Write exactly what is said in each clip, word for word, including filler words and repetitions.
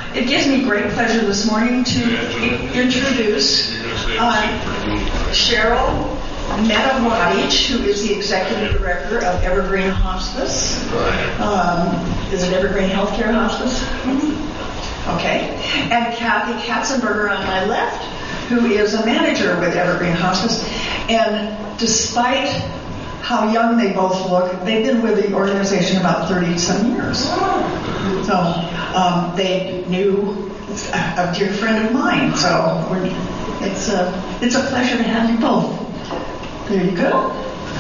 It gives me great pleasure this morning to introduce uh, Cheryl Medawadic, who is the Executive Director of Evergreen Hospice. Um, is it Evergreen Healthcare Hospice? Mm-hmm. Okay. And Kathy Katzenberger on my left, who is a manager with Evergreen Hospice. And despite how young they both look, they've been with the organization about thirty-some years. So um, they knew a, a dear friend of mine. So we're, it's a it's a pleasure to have you both. There you go.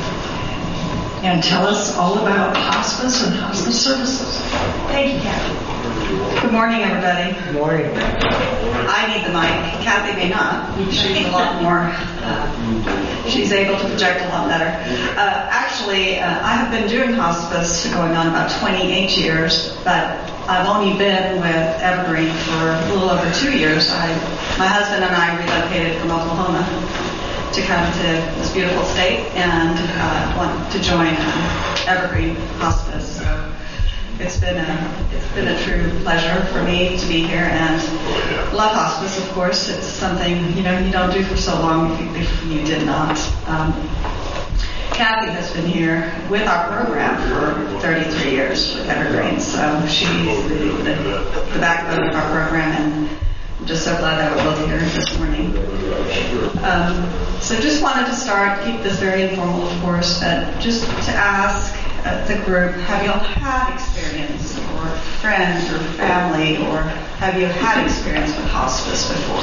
And tell us all about hospice and hospice services. Thank you, Kathy. Good morning, everybody. Good morning. I need the mic. Kathy may not. She's a lot more, uh, she's able to project a lot better. Uh, actually, uh, I have been doing hospice going on about twenty-eight years, but I've only been with Evergreen for a little over two years. I, my husband and I relocated from Oklahoma to come to this beautiful state and uh, want to join uh, Evergreen Hospice. So it's been a it's been a true pleasure for me to be here and love hospice. Of course, it's something you know you don't do for so long if you, if you did not. Um, Kathy has been here with our program for thirty-three years with Evergreen, so she's the, the, the backbone of our program, and I'm just so glad that we're both here this morning. Um, so just wanted to start, keep this very informal, of course, but just to ask uh, the group, have you all had experience, or friends, or family, or have you had experience with hospice before?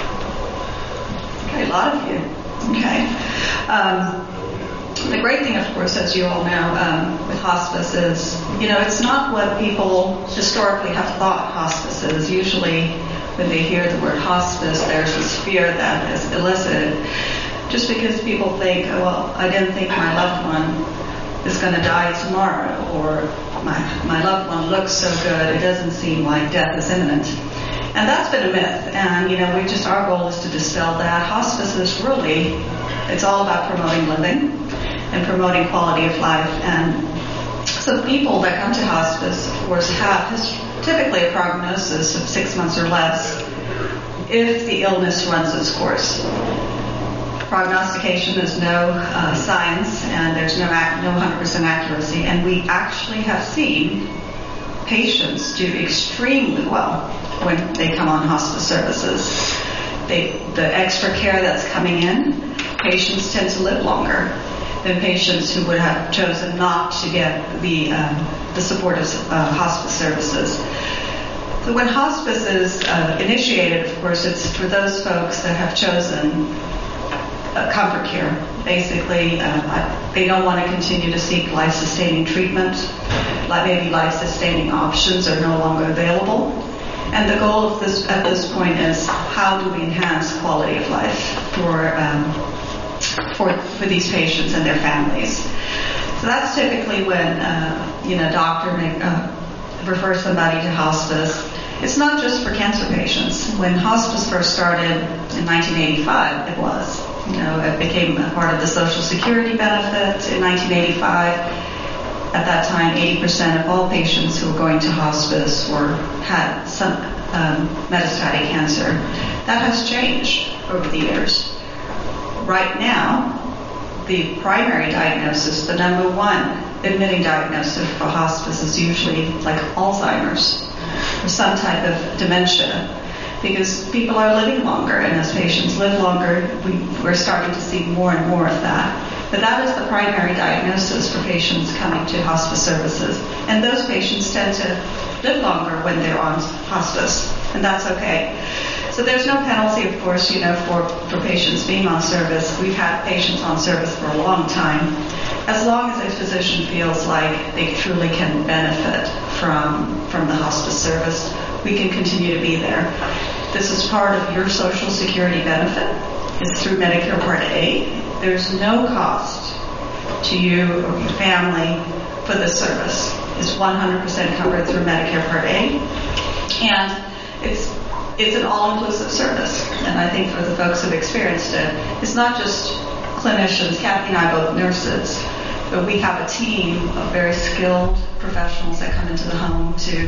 Okay, a lot of you. Okay. Um, the great thing, of course, as you all know, um, with hospice is, you know, it's not what people historically have thought hospice is. Usually, when they hear the word hospice, there's this fear that is elicited just because people think, oh, well, I didn't think my loved one is going to die tomorrow, or my, my loved one looks so good, it doesn't seem like death is imminent. And that's been a myth, and, you know, we just, our goal is to dispel that. Hospice is really, it's all about promoting living and promoting quality of life. And so people that come to hospice, of course, have typically a prognosis of six months or less if the illness runs its course. Prognostication is no uh, science, and there's no ac- no one hundred percent accuracy, and we actually have seen patients do extremely well when they come on hospice services. They, the extra care that's coming in, patients tend to live longer than patients who would have chosen not to get the um, the support of uh, hospice services. So when hospice is uh, initiated, of course, it's for those folks that have chosen uh, comfort care. Basically, uh, they don't want to continue to seek life-sustaining treatment. Like maybe life-sustaining options are no longer available. And the goal of this at this point is, how do we enhance quality of life for um, for for these patients and their families? So that's typically when uh, you know doctor may uh, refer somebody to hospice. It's not just for cancer patients. When hospice first started in nineteen eighty-five, it was. You know, it became a part of the Social Security benefit in nineteen eighty-five. At that time, eighty percent of all patients who were going to hospice were had some um, metastatic cancer. That has changed over the years. Right now, the primary diagnosis, the number one admitting diagnosis for hospice, is usually like Alzheimer's or some type of dementia, because people are living longer, and as patients live longer, we, we're starting to see more and more of that. But that is the primary diagnosis for patients coming to hospice services. And those patients tend to live longer when they're on hospice, and that's okay. So there's no penalty, of course, you know, for, for patients being on service. We've had patients on service for a long time. As long as a physician feels like they truly can benefit from, from the hospice service, we can continue to be there. This is part of your Social Security benefit. It's through Medicare Part A. There's no cost to you or your family for this service. It's one hundred percent covered through Medicare Part A. And it's it's an all-inclusive service. And I think for the folks who've experienced it, it's not just clinicians. Kathy and I are both nurses, but we have a team of very skilled professionals that come into the home to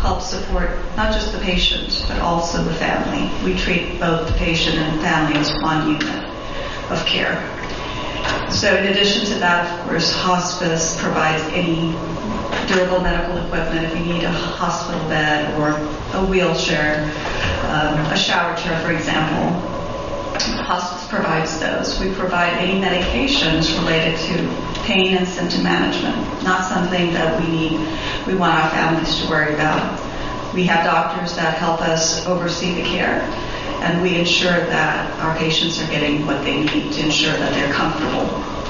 help support not just the patient, but also the family. We treat both the patient and family as one unit of care. So in addition to that, of course, hospice provides any durable medical equipment if you need a hospital bed or a wheelchair, um, a shower chair, for example. Hospice provides those. We provide any medications related to pain and symptom management, not something that we need, we want our families to worry about. We have doctors that help us oversee the care, and we ensure that our patients are getting what they need to ensure that they're comfortable.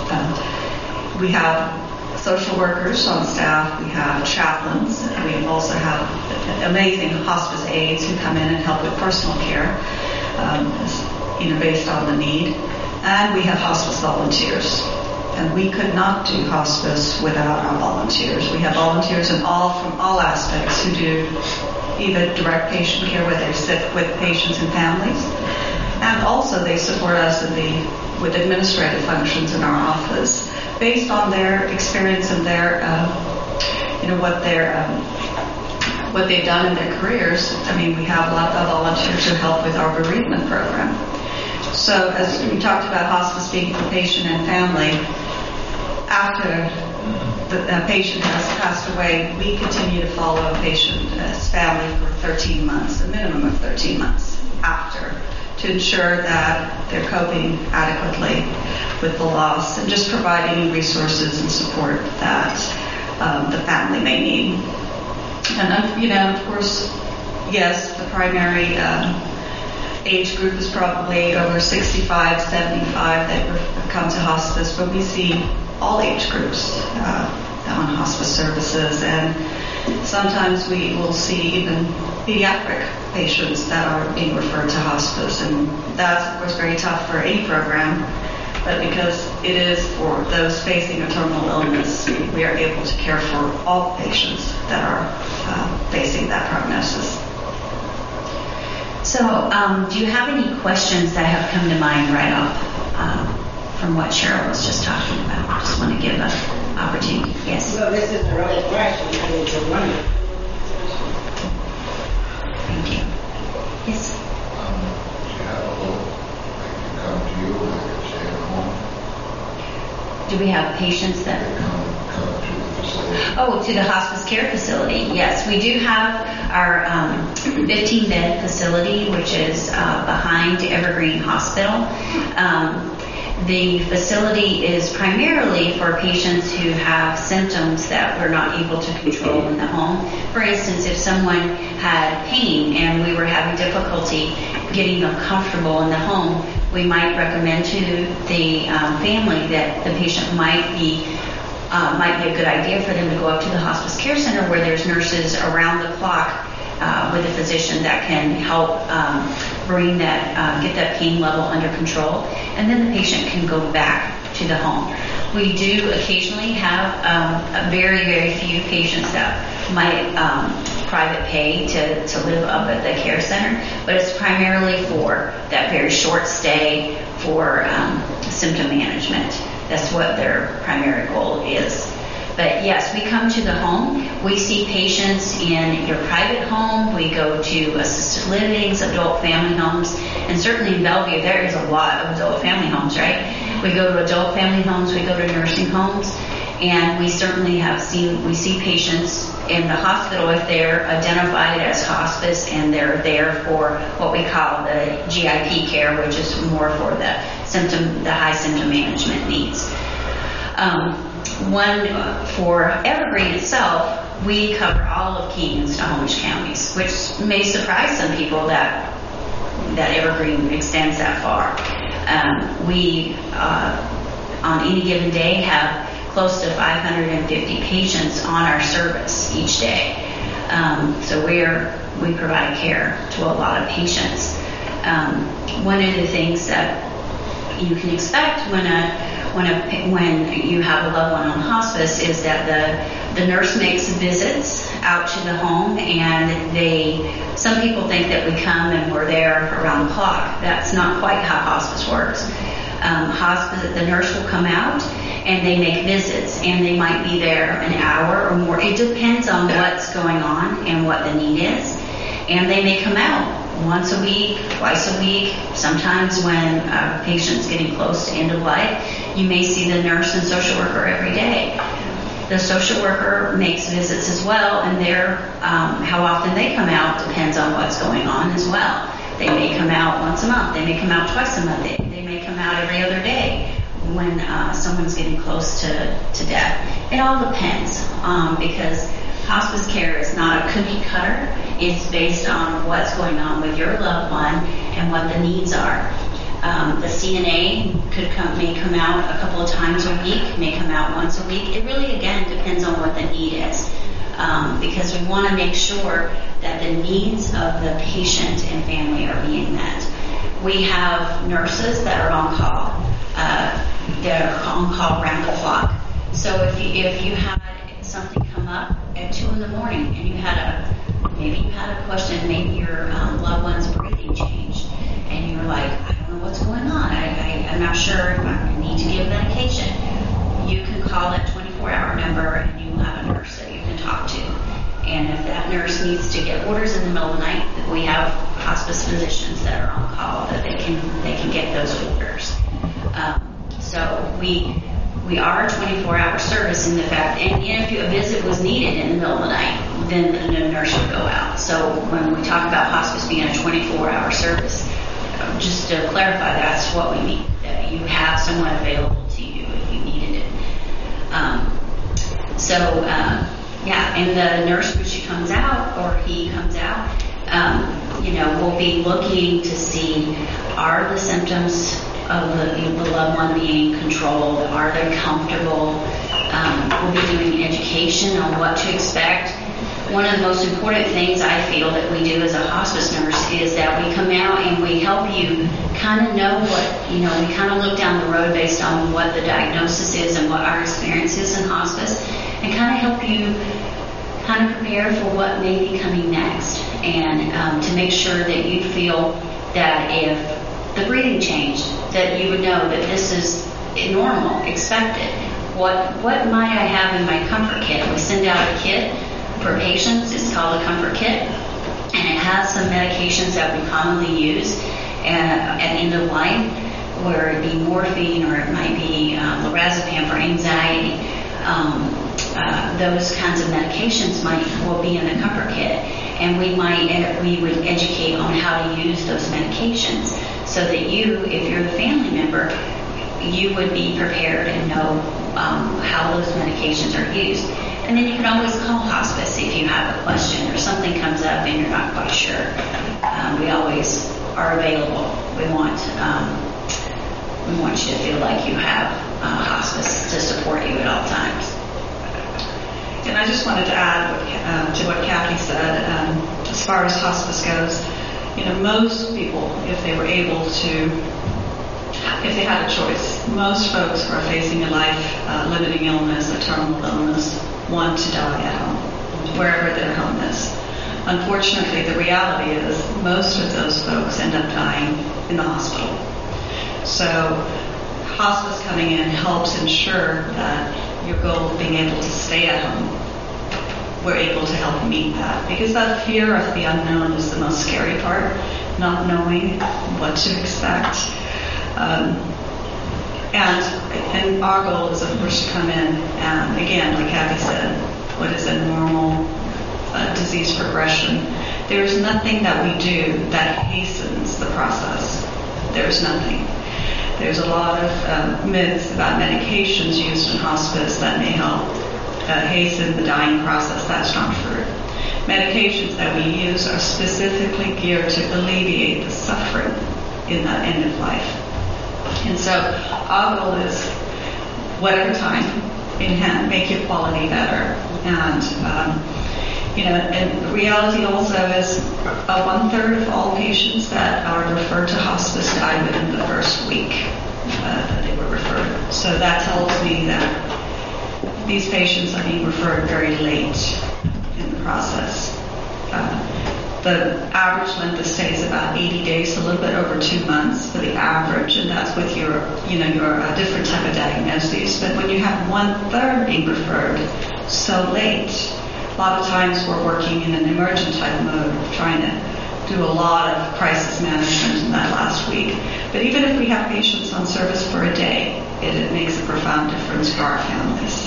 Um, we have social workers on staff, we have chaplains, and we also have amazing hospice aides who come in and help with personal care, um, you know, based on the need. And we have hospice volunteers. And we could not do hospice without our volunteers. We have volunteers in all from all aspects who do either direct patient care where they sit with patients and families, and also they support us in the with administrative functions in our office based on their experience and their um, you know what their um, what they've done in their careers. I mean, we have a lot of volunteers who help with our bereavement program. So as we talked about hospice being for patient and family, after the, the patient has passed away, we continue to follow a patient's family for thirteen months, a minimum of thirteen months after, to ensure that they're coping adequately with the loss and just provide any resources and support that um, the family may need. And, you know, of course, yes, the primary um, age group is probably over sixty-five, seventy-five that come to hospice, but we see all age groups uh, on hospice services, and sometimes we will see even pediatric patients that are being referred to hospice, and that's of course very tough for any program, but because it is for those facing a terminal illness, we are able to care for all patients that are uh, facing that prognosis. So, um, do you have any questions that have come to mind right off um, from what Cheryl was just talking about? I just want to give an opportunity. Yes? Well, this isn't really a question. I mean, it's a wonder. Thank you. Yes? Um, do you have a little, they can come to you, or they can stay at home? Do we have patients that... They come, come to the facility. Oh, to the hospice care facility. Yes, we do have our um, fifteen bed facility, which is uh, behind Evergreen Hospital. Um, the facility is primarily for patients who have symptoms that we're not able to control in the home. For instance, if someone had pain and we were having difficulty getting them comfortable in the home, we might recommend to the um, family that the patient might be Uh, might be a good idea for them to go up to the hospice care center where there's nurses around the clock uh, with a physician that can help um, bring that, uh, get that pain level under control, and then the patient can go back to the home. We do occasionally have um, a very, very few patients that might um, private pay to, to live up at the care center, but it's primarily for that very short stay for um, symptom management. That's what their primary goal is. But yes, we come to the home. We see patients in your private home. We go to assisted livings, adult family homes, and certainly in Bellevue there is a lot of adult family homes, right? We go to adult family homes, we go to nursing homes, and we certainly have seen, we see patients in the hospital if they're identified as hospice and they're there for what we call the G I P care, which is more for the symptom, the high symptom management needs. Um, one, for Evergreen itself, we cover all of King and Snohomish counties, which may surprise some people that that Evergreen extends that far. Um, we, uh, on any given day, have close to five hundred fifty patients on our service each day. Um, so we're, we provide care to a lot of patients. Um, one of the things that you can expect when a when a when you have a loved one on hospice is that the the nurse makes visits out to the home, and they some people think that we come and we're there around the clock. That's not quite how hospice works. um, hospice, the nurse will come out and they make visits, and they might be there an hour or more. It depends on what's going on and what the need is. And they may come out once a week, twice a week. Sometimes when a patient's getting close to end of life, you may see the nurse and social worker every day. The social worker makes visits as well, and they're, um, how often they come out depends on what's going on as well. They may come out once a month. They may come out twice a month. They, they may come out every other day when uh, someone's getting close to, to death. It all depends, um, because hospice care is not a cookie cutter. It's based on what's going on with your loved one and what the needs are. Um, the C N A could come, may come out a couple of times a week, may come out once a week. It really, again, depends on what the need is, um, because we want to make sure that the needs of the patient and family are being met. We have nurses that are on call. Uh, they're on call around the clock. So if you, if you had something come up at two in the morning and you had a, maybe you had a question, maybe your um, loved one's breathing changed, and you're like, I don't know what's going on. I, I, I'm not sure if I need to give medication. You can call that twenty-four hour number and you will have a nurse that you can talk to. And if that nurse needs to get orders in the middle of the night, we have hospice physicians that are on call that they can they can get those orders. Um, so we we are a twenty-four hour service in the fact, and if a visit was needed in the middle of the night, then the nurse would go out. So when we talk about hospice being a twenty-four hour service, just to clarify, that's what we mean, that you have someone available to you if you needed it. Um, so, uh, yeah, and the nurse, when she comes out, or he comes out, um, you know, we'll be looking to see, are the symptoms of the, you know, the loved one being controlled? Are they comfortable? Um, we'll be doing education on what to expect. One of the most important things I feel that we do as a hospice nurse is that we come out and we help you kind of know what, you know, we kind of look down the road based on what the diagnosis is and what our experience is in hospice, and kind of help you kind of prepare for what may be coming next, and um, to make sure that you feel that if the breathing changed, that you would know that this is normal, expected. What, what might I have in my comfort kit? We send out a kit for patients. It's called a comfort kit, and it has some medications that we commonly use at, at end of life, where it be morphine, or it might be um, lorazepam for anxiety. Um, uh, those kinds of medications might will be in the comfort kit, and we might ed- we would educate on how to use those medications, so that you, if you're the family member, you would be prepared and know um, how those medications are used. And then you can always call hospice if you have a question or something comes up and you're not quite sure. Um, we always are available. We want um, we want you to feel like you have uh, hospice to support you at all times. And I just wanted to add uh, to what Kathy said, um, as far as hospice goes, you know, most people, if they were able to, if they had a choice, most folks who are facing a life-limiting uh, illness, a terminal illness, want to die at home, wherever their home is. Unfortunately, the reality is most of those folks end up dying in the hospital. So hospice coming in helps ensure that your goal of being able to stay at home, we're able to help meet that. Because that fear of the unknown is the most scary part, not knowing what to expect. Um, and, and our goal is, of course, to come in and, again, like Kathy said, what is a normal uh, disease progression. There's nothing that we do that hastens the process. There's nothing. There's a lot of uh, myths about medications used in hospice that may help uh, hasten the dying process. That's not true. Medications that we use are specifically geared to alleviate the suffering in that end of life. And so our goal is, whatever time in hand, make your quality better. And, um, you know, and reality also is uh, one third of all patients that are referred to hospice die within the first week uh, that they were referred. So that tells me that these patients are being referred very late in the process. Uh, The average length of stay is about eighty days, a little bit over two months for the average, and that's with your, you know, your uh, different type of diagnoses. But when you have one third being referred so late, a lot of times we're working in an emergent type mode, trying to do a lot of crisis management in that last week. But even if we have patients on service for a day, it, it makes a profound difference for our families.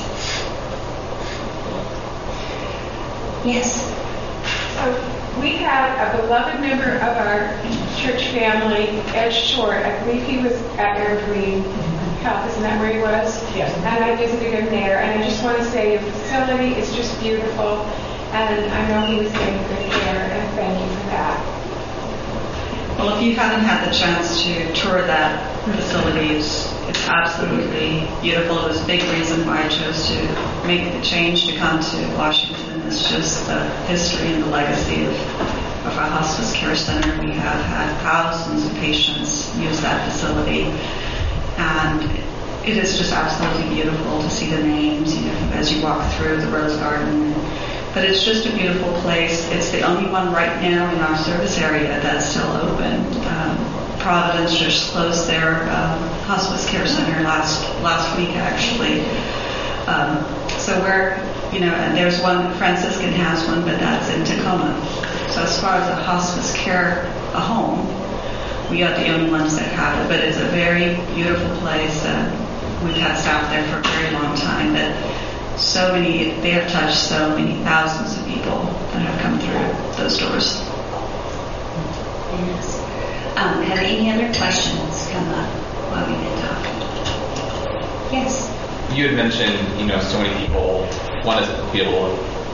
Yes. So we had a beloved member of our church family, Ed Short. I believe he was at Evergreen Health. Isn't that where he was? Yes. And I visited him there. And I just want to say the facility is just beautiful. And I know he was getting good care. And thank you for that. Well, if you haven't had the chance to tour that facility, it's, it's absolutely beautiful. It was a big reason why I chose to make the change to come to Washington. It's just the history and the legacy of, of our hospice care center. We have had thousands of patients use that facility, and it is just absolutely beautiful to see the names, you know, as you walk through the Rose Garden. But it's just a beautiful place. It's the only one right now in our service area that's still open. Um, Providence just closed their um, hospice care center last last week, actually. Um, so we're, you know, and there's one, Franciscan has one, but that's in Tacoma. So as far as a hospice care, a home, we are the only ones that have it. But it's a very beautiful place. Uh, we've had staff there for a very long time. But so many, they have touched so many thousands of people that have come through those doors. Yes. Um, have any other questions come up while we've been talking? Yes. You had mentioned, you know, so many people want to feel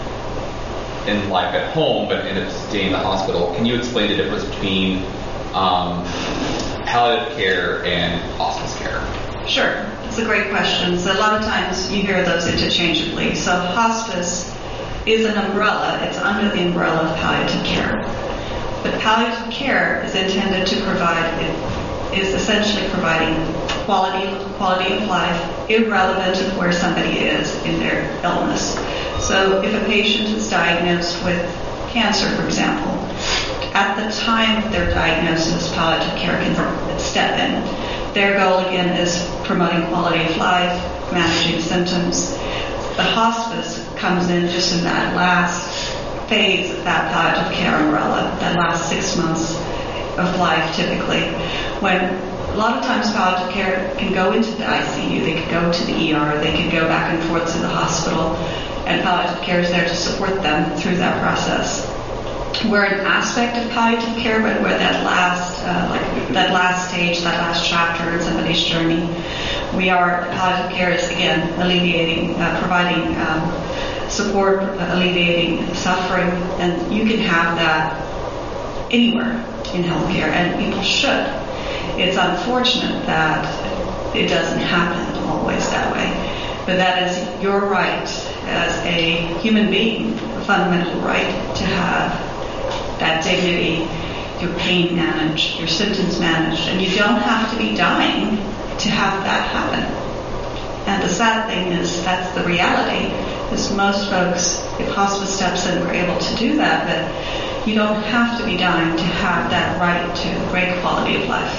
in life at home, but end up staying in the hospital. Can you explain the difference between um, palliative care and hospice care? Sure. It's a great question. So a lot of times you hear those interchangeably. So hospice is an umbrella. It's under the umbrella of palliative care. But palliative care is intended to provide, it is essentially providing quality, quality of life, irrelevant of where somebody is in their illness. So if a patient is diagnosed with cancer, for example, at the time of their diagnosis, palliative care can step in. Their goal, again, is promoting quality of life, managing symptoms. The hospice comes in just in that last phase of that palliative care umbrella, that last six months of life typically, when a lot of times palliative care can go into the I C U, they could go to the E R, they could go back and forth to the hospital, and palliative care is there to support them through that process. We're an aspect of palliative care, but we're that last, uh, like that last stage, that last chapter in somebody's journey. We are, palliative care is again alleviating, uh, providing um, support, uh, alleviating suffering, and you can have that anywhere in healthcare, and people should. It's unfortunate that it doesn't happen always that way, but that is your right as a human being, a fundamental right to have that dignity, your pain managed, your symptoms managed, and you don't have to be dying to have that happen. And the sad thing is that's the reality, is most folks, if hospice steps in, we're able to do that, but you don't have to be dying to have that right to great quality of life.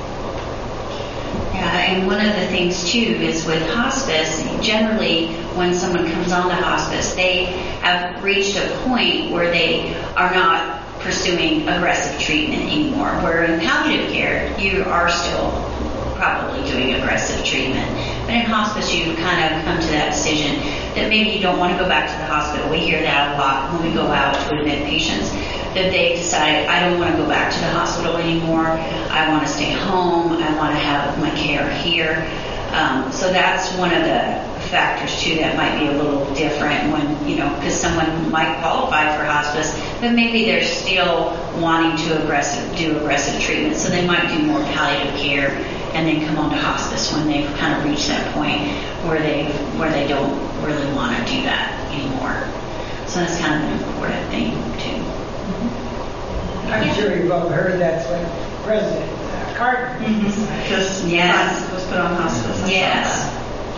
Yeah, and one of the things too is with hospice, generally when someone comes on to hospice, they have reached a point where they are not pursuing aggressive treatment anymore. Where in palliative care, you are still probably doing aggressive treatment. But in hospice, you kind of come to that decision that maybe you don't want to go back to the hospital. We hear that a lot when we go out to admit patients, that they decide, I don't want to go back to the hospital anymore. I want to stay home. I want to have my care here. Um, so that's one of the factors too that might be a little different when, you know, because someone might qualify for hospice, but maybe they're still wanting to aggressive do aggressive treatment. So they might do more palliative care and then come on to hospice when they've kind of reached that point where they where they don't really want to do that anymore. So that's kind of an important thing too. Mm-hmm. I'm sure you've all heard that's what President uh, Carter Mm-hmm. Just yes. was put on hospice. I Yes.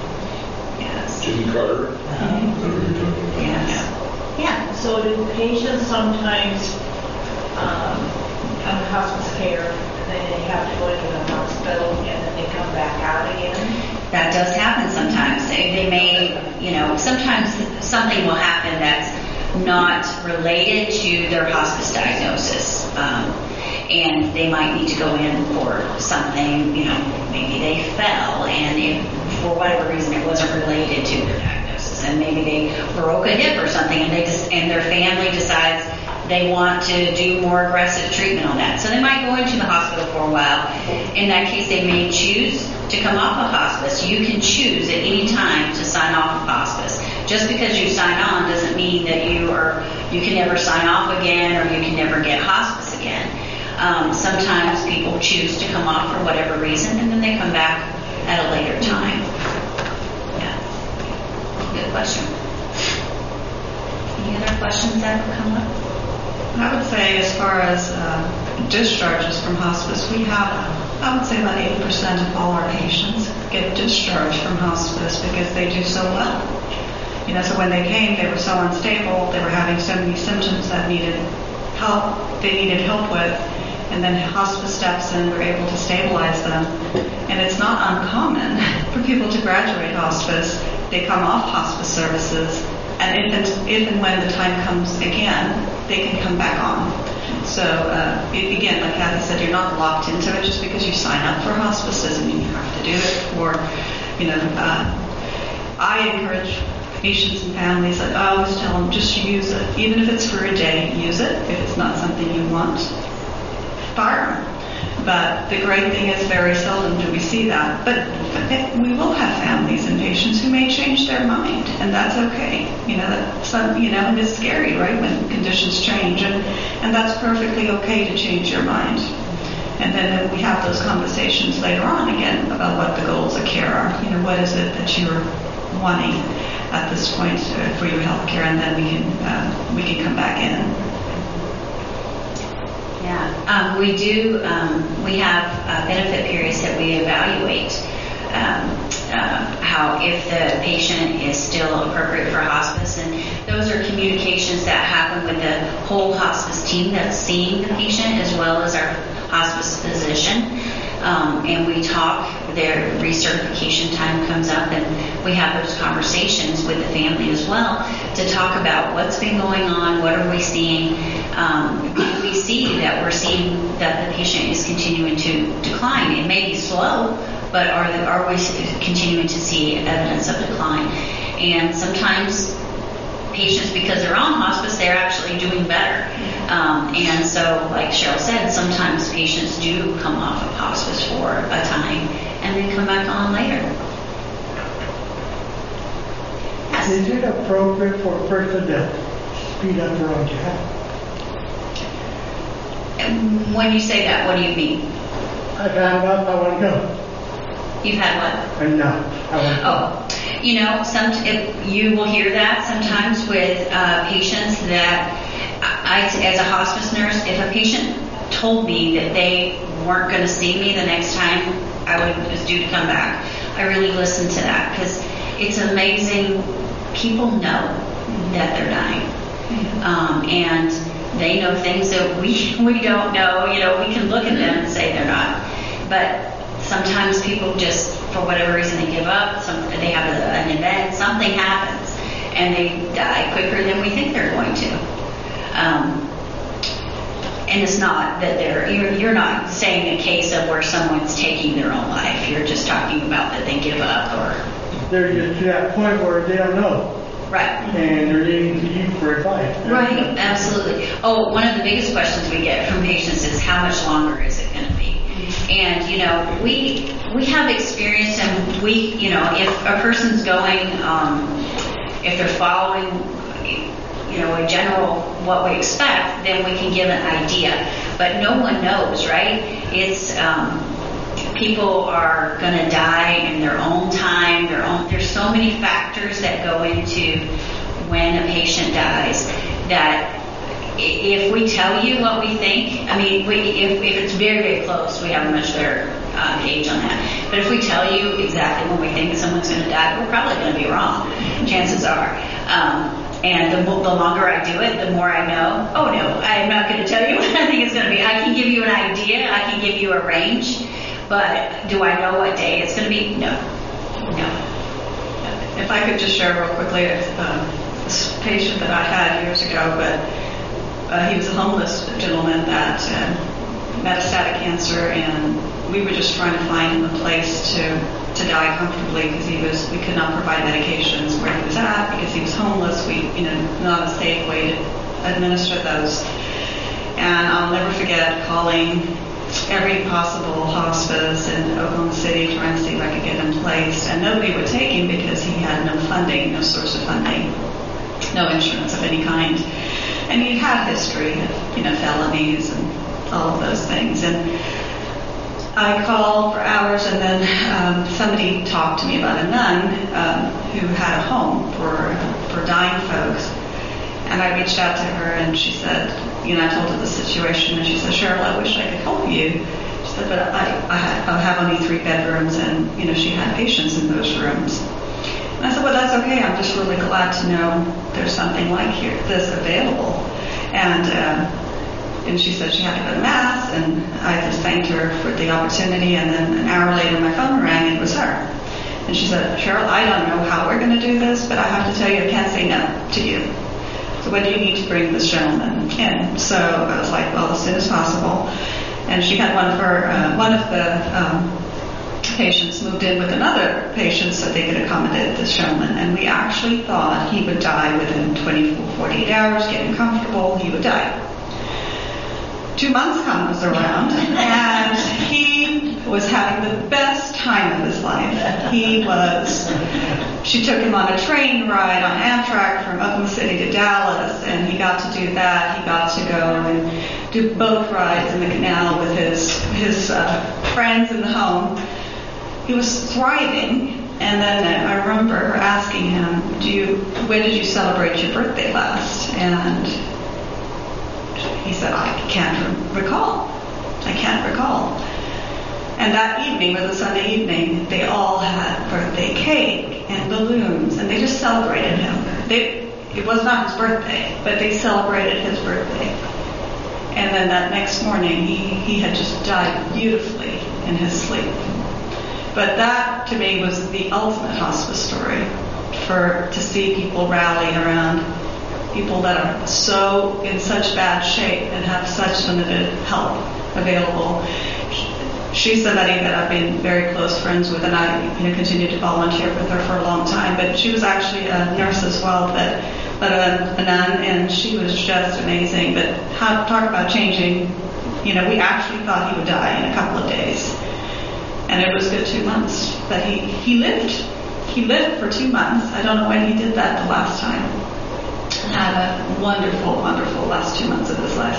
Yes. Jimmy Carter? Mm-hmm. Yes. Yeah. So do patients sometimes hospice care, then they have to go into the hospital and then they come back out again. That does happen sometimes. They, they may, you know, sometimes something will happen that's not related to their hospice diagnosis. Um, and they might need to go in for something, you know, maybe they fell and if, for whatever reason it wasn't related to their diagnosis. And maybe they broke a hip or something and they just, and their family decides they want to do more aggressive treatment on that. So they might go into the hospital for a while. In that case, they may choose to come off of hospice. You can choose at any time to sign off of hospice. Just because you sign on doesn't mean that you are you can never sign off again or you can never get hospice again. Um, sometimes people choose to come off for whatever reason and then they come back at a later time. Yeah. Good question. Any other questions that have come up? I would say as far as uh, discharges from hospice, we have, I would say about eighty percent of all our patients get discharged from hospice because they do so well. You know, so when they came, they were so unstable, they were having so many symptoms that needed help, they needed help with, and then hospice steps in, we're able to stabilize them. And it's not uncommon for people to graduate hospice. They come off hospice services, and if and, if and when the time comes again, they can come back on. So uh, it, again, like Kathy said, you're not locked into it. Just because you sign up for hospice doesn't mean you have to do it. Or, you know, uh, I encourage patients and families that I always tell them just use it. Even if it's for a day, use it. If it's not something you want, fire them. But the great thing is very seldom do we see that. But we will have families and patients who may change their mind, and that's okay. You know, that some, you know, and it's scary, right, when conditions change, and, and that's perfectly okay to change your mind. And then we have those conversations later on again about what the goals of care are. You know, what is it that you're wanting at this point uh, for your health care, and then we can uh, we can come back in. Yeah, um, we do. Um, we have uh, benefit periods that we evaluate um, uh, how if the patient is still appropriate for hospice, and those are communications that happen with the whole hospice team that's seeing the patient as well as our hospice physician. Um, and we talk. Their recertification time comes up, and we have those conversations with the family as well to talk about what's been going on, what are we seeing. Um, we see that we're seeing that the patient is continuing to decline. It may be slow, but are, the, are we continuing to see evidence of decline? And sometimes patients, because they're on hospice, they're actually doing better. Um, and so, like Cheryl said, sometimes patients do come off of hospice for a time and then come back on later. Yes? Is it appropriate for a person to speed up their own job? When you say that, what do you mean? I've had enough, I want to go. You've had what? Enough, I want to go. Oh, you know, some if you will hear that sometimes with uh, patients that I, as a hospice nurse, if a patient told me that they weren't going to see me the next time I would was due to come back, I really listen to that because it's amazing. People know that they're dying, um, and they know things that we we don't know. You know, we can look at them and say they're not, but sometimes people just, for whatever reason, they give up. Some they have a, an event, something happens, and they die quicker than we think they're going to. Um, and it's not that they're you're, you're not saying a case of where someone's taking their own life. You're just talking about that they give up or they're just to that point where they don't know. Right. And they're needing to you for advice. Right, absolutely. Oh, one of the biggest questions we get from patients is how much longer is it going to be? And, you know, we we have experience, and we, you know, if a person's going, um, if they're following, you know, a general what we expect, then we can give an idea. But no one knows, right? It's um, people are going to die in their own time. Their own. There's so many factors that go into when a patient dies that if we tell you what we think, I mean, we, if, if it's very, very close, we have a much better uh, gauge on that. But if we tell you exactly when we think someone's going to die, we're probably going to be wrong. Chances are. Um, and the, the longer I do it, the more I know, oh no, I'm not going to tell you when I think it's he's going to be. I can give you an idea. I can give you a range, but do I know what day it's going to be? No, no. If I could just share real quickly, um, this patient that I had years ago, but uh, he was a homeless gentleman that had metastatic cancer, and we were just trying to find him a place to, to die comfortably because he was we could not provide medications where he was at because he was homeless. We, you know, not a safe way to administer those. And I'll never forget calling every possible hospice in Oklahoma City trying to see if I could get him placed, and nobody would take him because he had no funding, no source of funding, no insurance of any kind, and he had history of, you know, felonies and all of those things. And I called for hours, and then um, somebody talked to me about a nun um, who had a home for for dying folks. And I reached out to her, and she said, you know, I told her the situation, and she said, Cheryl, I wish I could help you. She said, but I, I, have, I have only three bedrooms, and, you know, she had patients in those rooms. And I said, well, that's okay. I'm just really glad to know there's something like here, this available. And um, and she said she had to go to Mass, and I just thanked her for the opportunity, and then an hour later my phone rang, and it was her. And she said, Cheryl, I don't know how we're going to do this, but I have to tell you, I can't say no to you. So when do you need to bring this gentleman in? So I was like, well, as soon as possible. And she had one of her, uh, one of the um, patients moved in with another patient so they could accommodate this gentleman. And we actually thought he would die within twenty-four, forty-eight hours, getting comfortable, he would die. Two months comes around, and he was having the best time of his life. He was, she took him on a train ride on Amtrak from Oklahoma City to Dallas, and he got to do that. He got to go and do boat rides in the canal with his, his uh, friends in the home. He was thriving, and then I remember her asking him, "Do you, when did you celebrate your birthday last?" And he said, I can't recall. I can't recall. And that evening was a Sunday evening. They all had birthday cake and balloons, and they just celebrated him. They, it was not his birthday, but they celebrated his birthday. And then that next morning, he, he had just died beautifully in his sleep. But that, to me, was the ultimate hospice story, for to see people rally around people that are so in such bad shape and have such limited help available. She's somebody that I've been very close friends with, and I, you know, continue to volunteer with her for a long time. But she was actually a nurse as well, but but a, a nun, and she was just amazing. But how talk about changing? You know, we actually thought he would die in a couple of days, and it was a good two months. But he he lived. He lived for two months. I don't know when he did that the last time. Had a wonderful, wonderful last two months of his life.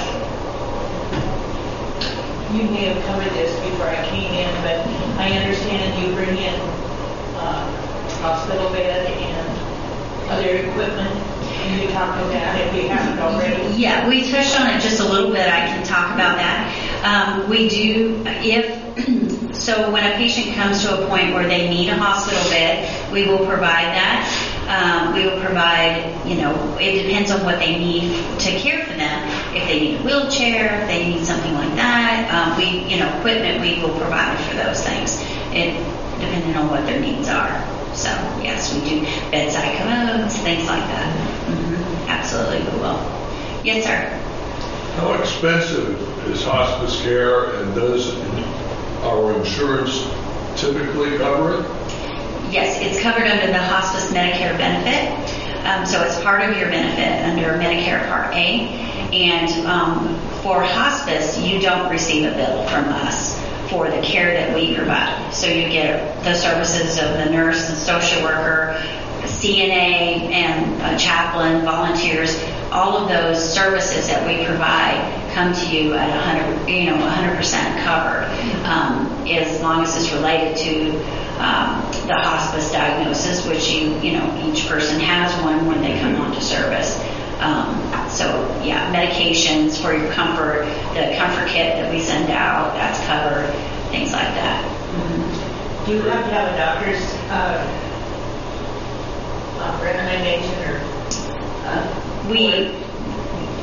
You may have covered this before I came in, but I understand you bring in uh, hospital bed and other equipment. Can you talk about that if you haven't already? Yeah, we touched on it just a little bit. I can talk about that. Um, we do, if, so when a patient comes to a point where they need a hospital bed, we will provide that. Um, we will provide, you know, it depends on what they need to care for them. If they need a wheelchair, if they need something like that, um, we, you know, equipment, we will provide for those things, it, depending on what their needs are. So, yes, we do bedside commodes, things like that. Mm-hmm. Absolutely, we will. Yes, sir. How expensive is hospice care, and does our insurance typically cover it? Yes, it's covered under the hospice Medicare benefit. Um, so it's part of your benefit under Medicare Part A. And um, for hospice, you don't receive a bill from us for the care that we provide. So you get the services of the nurse and social worker, C N A, and a chaplain, volunteers. All of those services that we provide come to you at one hundred, you know, one hundred percent covered, um, as long as it's related to um, the hospice diagnosis, which you, you know, each person has one when they come onto service. Um, so yeah, medications for your comfort, the comfort kit that we send out, that's covered, things like that. Mm-hmm. Do you have to have a doctor's uh, uh, recommendation or? Uh, we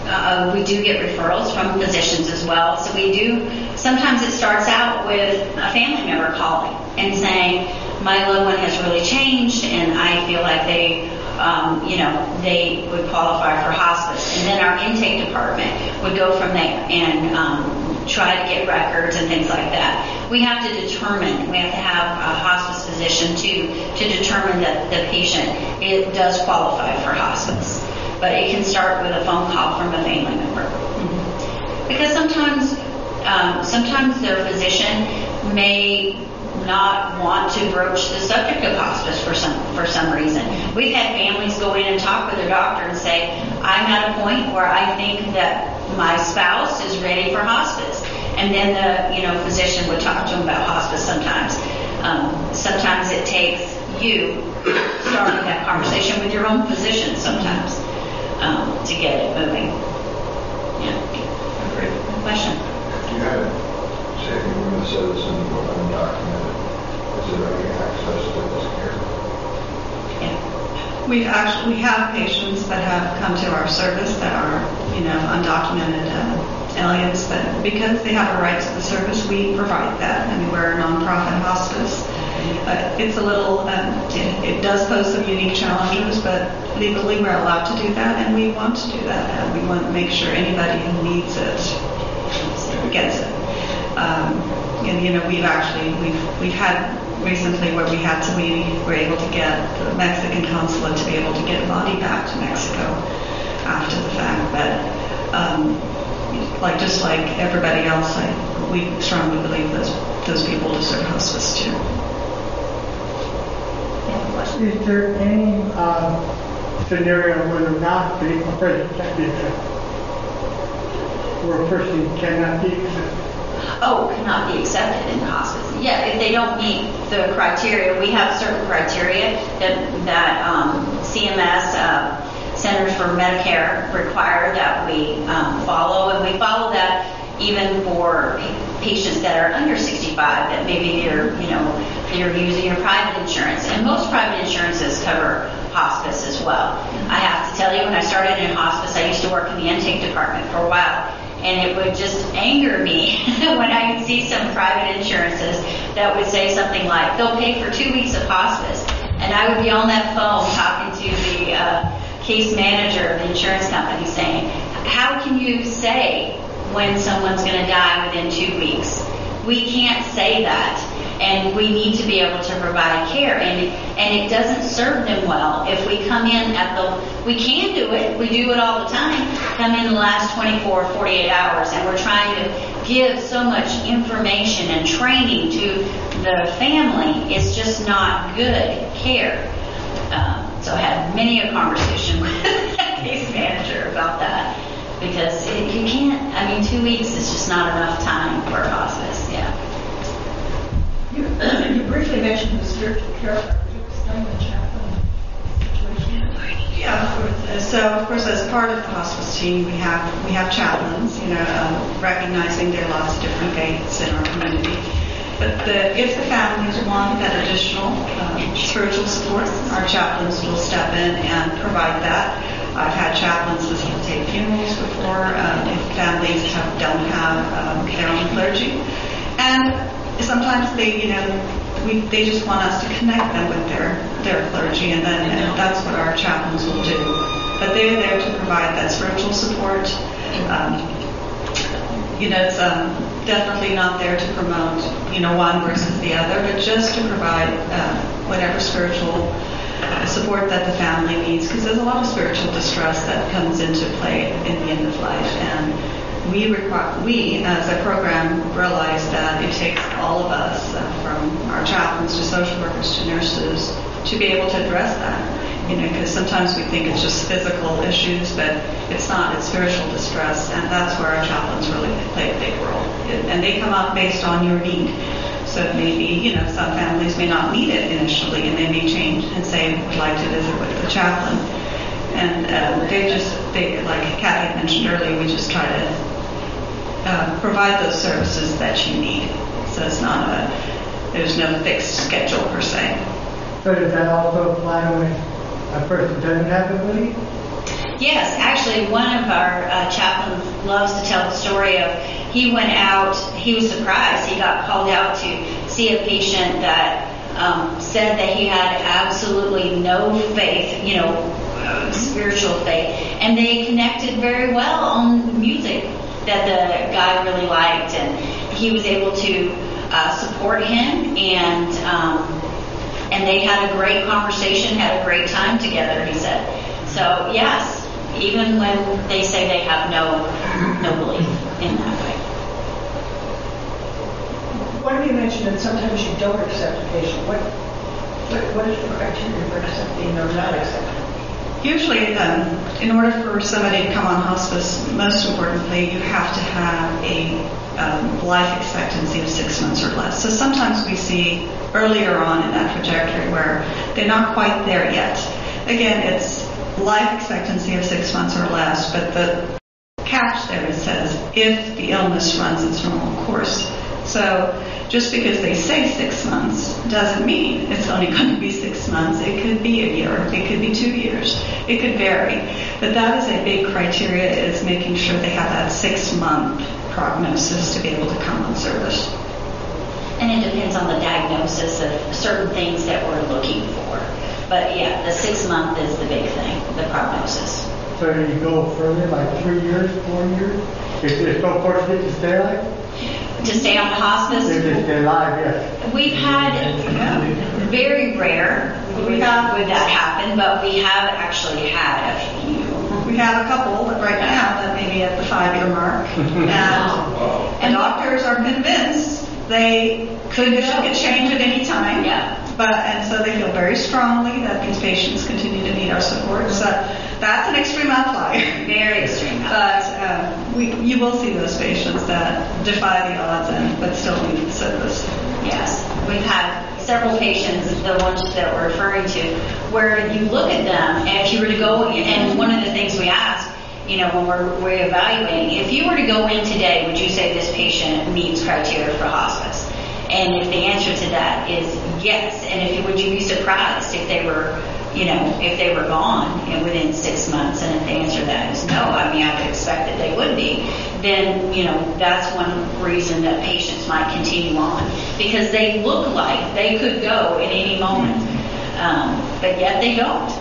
uh, we do get referrals from physicians as well. So we do, sometimes it starts out with a family member calling and saying, my loved one has really changed and I feel like they, um, you know, they would qualify for hospice. And then our intake department would go from there and um, try to get records and things like that. We have to determine, we have to have a hospice physician too, to determine that the patient it does qualify for hospice. But it can start with a phone call from a family member. Mm-hmm. Because sometimes, um, sometimes their physician may not want to broach the subject of hospice for some for some reason. We've had families go in and talk with their doctor and say, I'm at a point where I think that my spouse is ready for hospice. And then the you know physician would talk to them about hospice sometimes. Um, sometimes it takes you starting that conversation with your own physician sometimes um, to get it moving. Yeah. Great question. If you had, say, if you were a citizen who were undocumented, is there any access to this care? Yeah. We've actually, we have patients that have come to our service that are, you know, undocumented uh, aliens, that because they have a right to the service, we provide that. I mean, we're a nonprofit hospice. Uh, it's a little, um, it, it does pose some unique challenges, but legally we're allowed to do that, and we want to do that. And we want to make sure anybody who needs it gets it. Um, and you know, we've actually we've we've had recently where we had to we were able to get the Mexican consulate to be able to get Lottie back to Mexico after the fact. But um, like just like everybody else, I, we strongly believe those those people deserve hospice too. Is there any uh, scenario where there not be a person can be there, where a person cannot be accepted? Oh, cannot be accepted into hospice. Yeah, if they don't meet the criteria, we have certain criteria that that um, C M S, uh, Centers for Medicare, require that we um, follow, and we follow that even for pa- patients that are under sixty-five, that maybe they're, you know, they're using your private insurance, and most private insurances cover hospice as well. I have to tell you, when I started in hospice, I used to work in the intake department for a while. And it would just anger me when I would see some private insurances that would say something like, they'll pay for two weeks of hospice. And I would be on that phone talking to the uh, case manager of the insurance company saying, how can you say when someone's going to die within two weeks? We can't say that. And we need to be able to provide care. And, and it doesn't serve them well if we come in at the, we can do it, we do it all the time, come in the last twenty-four, forty-eight hours, and we're trying to give so much information and training to the family. It's just not good care. Um, so I had many a conversation with the case manager about that, because it, you can't, I mean, two weeks is just not enough time for hospice, yeah. You, you briefly mentioned the spiritual care. Could you explain the chaplain situation? Yeah, of course. So of course, as part of the hospice team, we have we have chaplains. You know, um, recognizing there are lots of different faiths in our community. But the, if the families want that additional um, spiritual support, our chaplains will step in and provide that. I've had chaplains facilitate funerals before um, if families have, don't have um, their own clergy, and sometimes they, you know, we, they just want us to connect them with their, their clergy, and then and that's what our chaplains will do. But they're there to provide that spiritual support. Um, you know, it's um, definitely not there to promote, you know, one versus the other, but just to provide uh, whatever spiritual support that the family needs, because there's a lot of spiritual distress that comes into play in the end of life. And we require, we as a program realize that it takes all of us, uh, from our chaplains to social workers to nurses, to be able to address that. You know, because sometimes we think it's just physical issues, but it's not. It's spiritual distress, and that's where our chaplains really play a big role. And they come up based on your need. So maybe, you know, some families may not need it initially, and they may change and say, we'd like to visit with the chaplain. And um, they just, they, like Kathy had mentioned earlier, we just try to uh, provide those services that you need. So it's not a, there's no fixed schedule per se. So does that also apply when a person doesn't have ability? Yes, actually, one of our uh, chaplains loves to tell the story of he went out, he was surprised, he got called out to see a patient that um, said that he had absolutely no faith, you know, uh, spiritual faith, and they connected very well on music that the guy really liked, and he was able to uh, support him, and um, and they had a great conversation, had a great time together, he said. So yes, even when they say they have no no belief in that way. One of you mentioned that sometimes you don't accept a patient. What what, what is the criteria for accepting or not accepting? Usually, um, in order for somebody to come on hospice, most importantly, you have to have a um, life expectancy of six months or less. So sometimes we see earlier on in that trajectory where they're not quite there yet. Again, it's life expectancy of six months or less, but the catch there says if the illness runs its normal course. So just because they say six months doesn't mean it's only going to be six months. It could be a year. It could be two years. It could vary. But that is a big criteria, is making sure they have that six-month prognosis to be able to come on service. And it depends on the diagnosis of certain things that we're looking for. But yeah, the six month is the big thing, the prognosis. So you go further, like three years, four years? If they're so fortunate to stay alive? To stay on hospice? If they stay alive, yes. We've had, very rare we have, would that happen, but we have actually had a few. We have a couple right now that may be at the five-year mark. And, and doctors are convinced they could get change at any time. Yeah. But, and so they feel very strongly that these patients continue to need our support. So that's an extreme outlier. Very extreme But um, we, you will see those patients that defy the odds and but still need the service. Yes. We've had several patients, the ones that we're referring to, where you look at them, and if you were to go, and one of the things we ask, you know, when we're, we're evaluating, if you were to go in today, would you say this patient meets criteria for hospice? And if the answer to that is yes, and if would you be surprised if they were, you know, if they were gone, you know, within six months, and if the answer to that is no, I mean, I would expect that they would be, then, you know, that's one reason that patients might continue on, because they look like they could go at any moment, um, but yet they don't.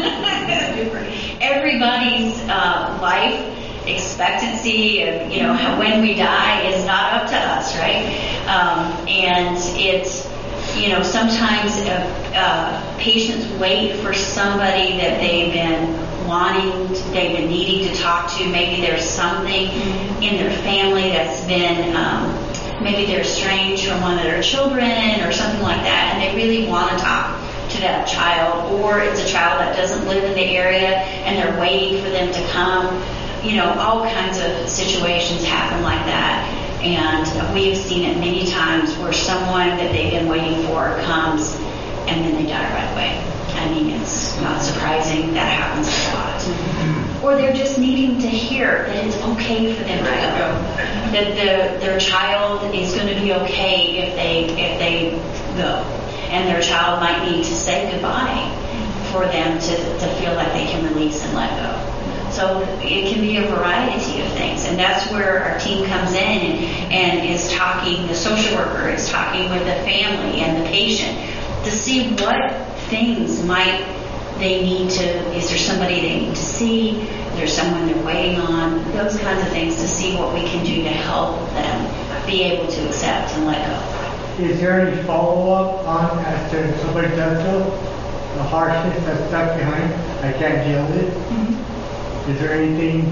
Everybody's uh, life expectancy of, you know, how, when we die is not up to us, right? Um, and it's, you know, sometimes uh, uh, patients wait for somebody that they've been wanting, they've been needing to talk to. Maybe there's something in their family that's been, um, maybe they're estranged from one of their children or something like that, and they really want to talk to that child, or it's a child that doesn't live in the area and they're waiting for them to come. You know, all kinds of situations happen like that, and we have seen it many times where someone that they've been waiting for comes and then they die right away. I mean, it's not surprising. That happens a lot. Or they're just needing to hear that it's okay for them to go, that the, their child is going to be okay if they if they go, and their child might need to say goodbye for them to, to feel like they can release and let go. So it can be a variety of things, and that's where our team comes in and, and is talking, the social worker is talking with the family and the patient to see what things might they need to, is there somebody they need to see, is there someone they're waiting on, those kinds of things, to see what we can do to help them be able to accept and let go. Is there any follow-up on as to somebody does go, the harshness that's stuck behind, I can't deal with it? Mm-hmm. Is there anything?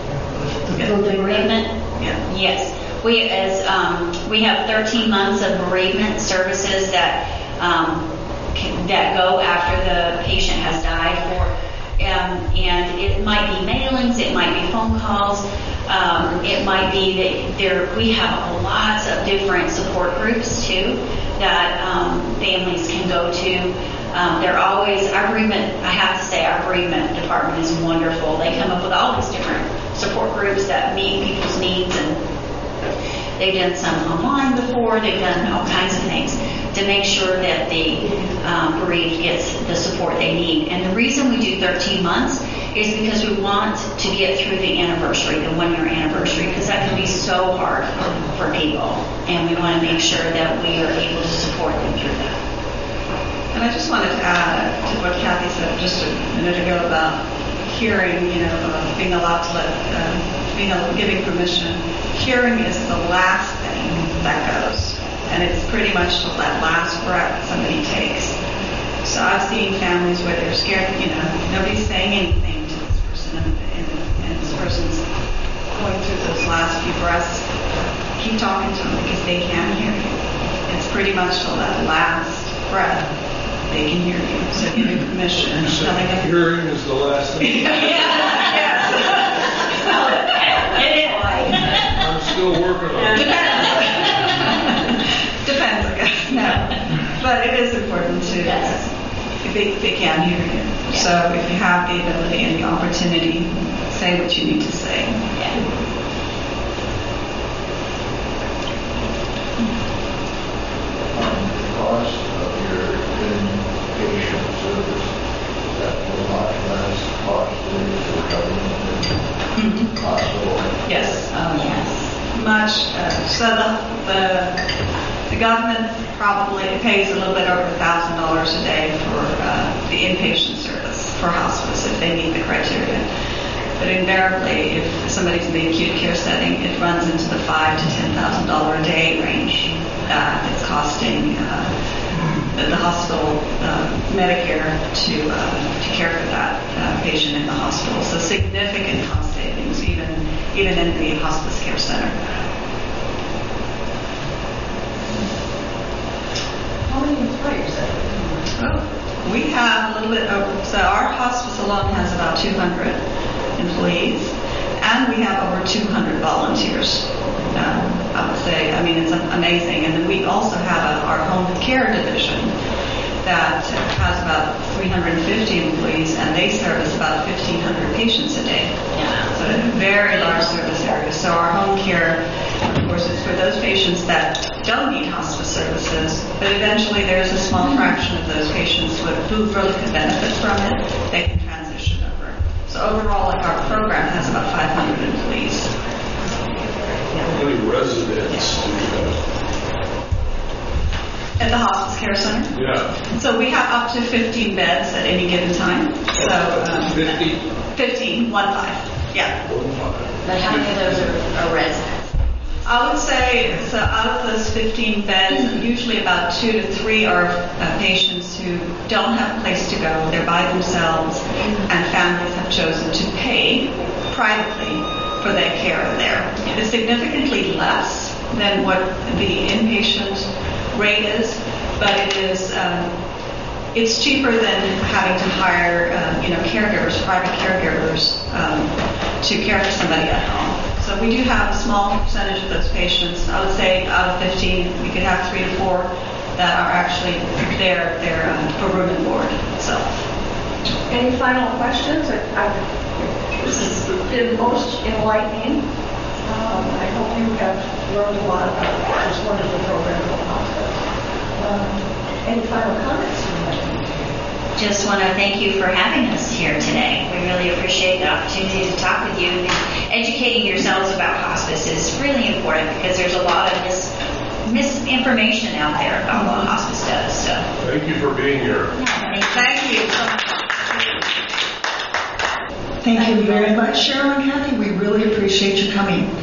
Bereavement? Yeah. Yes. We as um, we have thirteen months of bereavement services that um, can, that go after the patient has died for, um, and it might be mailings, it might be phone calls, um, it might be that there we have lots of different support groups too that um, families can go to. Um, they're always, our bereavement, I have to say, our bereavement department is wonderful. They come up with all these different support groups that meet people's needs, and they've done some online before, they've done all kinds of things. to make sure that the um, bereaved gets the support they need. And the reason we do thirteen months is because we want to get through the anniversary, the one-year anniversary, because that can be so hard for, for people. And we want to make sure that we are able to support them through that. And I just wanted to add to what Kathy said just a minute ago about hearing, you know, uh, being allowed to let, um, being able, giving permission. Hearing is the last thing that goes, and it's pretty much that last breath somebody takes. So I've seen families where they're scared, you know, nobody's saying anything to this person, and, and, and this person's going through those last few breaths. Keep talking to them because they can hear you. It's pretty much till that last breath they can hear you. So giving permission and telling them. Hearing is the last thing. Yes. I'm still working on it. Depends. Depends, I guess. No. But it is important to, Yes. if they, they can hear you. Yeah. So if you have the ability and the opportunity, say what you need to say. Yeah. Cost of your inpatient service, that will not less costly for government and hospital. Yes. Oh, yes. Much. Uh, so the, the the government probably pays a little bit over a thousand dollars a day for uh, the inpatient service for hospice if they meet the criteria. But invariably, if somebody's in the acute care setting, it runs into the five to ten thousand dollar a day range. Uh, it's costing uh, the, the hospital uh, Medicare to uh, to care for that uh, patient in the hospital. So significant cost savings, even even in the hospice care center. How many employees are there? Oh, we have a little bit over, so our hospice alone has about two hundred employees, and we have over two hundred volunteers. Um, I would say, I mean, it's amazing. And then we also have a, our home care division that has about three hundred fifty employees, and they service about fifteen hundred patients a day. Yeah. So a very large service area. So our home care, of course, is for those patients that don't need hospice services, but eventually there's a small fraction of those patients who, who really could benefit from it. They can transition over. So overall, like our program has about five hundred employees. How many residents do you have? At the hospice care center? Yeah. So we have up to fifteen beds at any given time. So um, Fifty? fifteen, one five. Yeah. But how many of those are, are residents? I would say, so out of those fifteen beds, usually about two to three are uh, patients who don't have a place to go. They're by themselves, and families have chosen to pay privately for their care there. It's significantly less than what the inpatient rate is, but it is um, it's cheaper than having to hire uh, you know caregivers, private caregivers, um, to care for somebody at home. So we do have a small percentage of those patients. I would say out of fifteen, we could have three to four that are actually there, there um, for room and board itself. Any final questions? I, I, this has been most enlightening. Um, I hope you have learned a lot about this wonderful program of hospice. Um, any final comments you might make? Just want to thank you for having us here today. We really appreciate the opportunity to talk with you. Educating yourselves about hospice is really important because there's a lot of mis- misinformation out there about what hospice does. So, Thank you for being here. Thank you so much. Thank you very much, Cheryl and Kathy. We really appreciate you coming.